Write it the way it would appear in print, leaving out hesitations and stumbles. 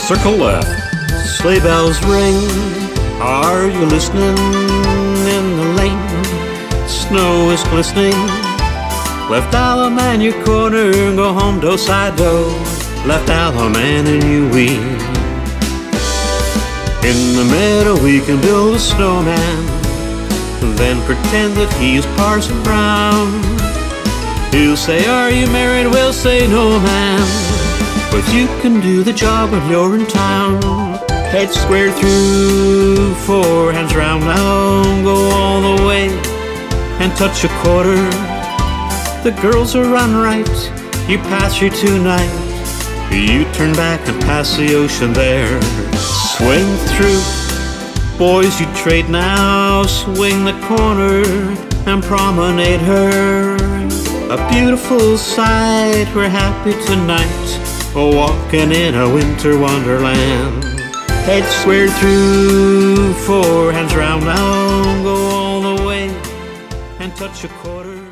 circle left. Sleigh bells ring, are you listening? In the lane, snow is glistening. Left alum and your corner, go home do-side-do. Left alum and you weep. In the meadow we can build a snowman, then pretend that he's Parson Brown. He'll say, are you married? We'll say, no man, but you can do the job when you're in town. Head square through, four hands round now. Go all the way and touch a quarter. The girls are run right, you pass your tonight. You turn back and pass the ocean there. Swing through, boys, you trade now. Swing the corner and promenade her. A beautiful sight, we're happy tonight, walking in a winter wonderland. Head square through, four hands round now. Go all the way and touch a quarter.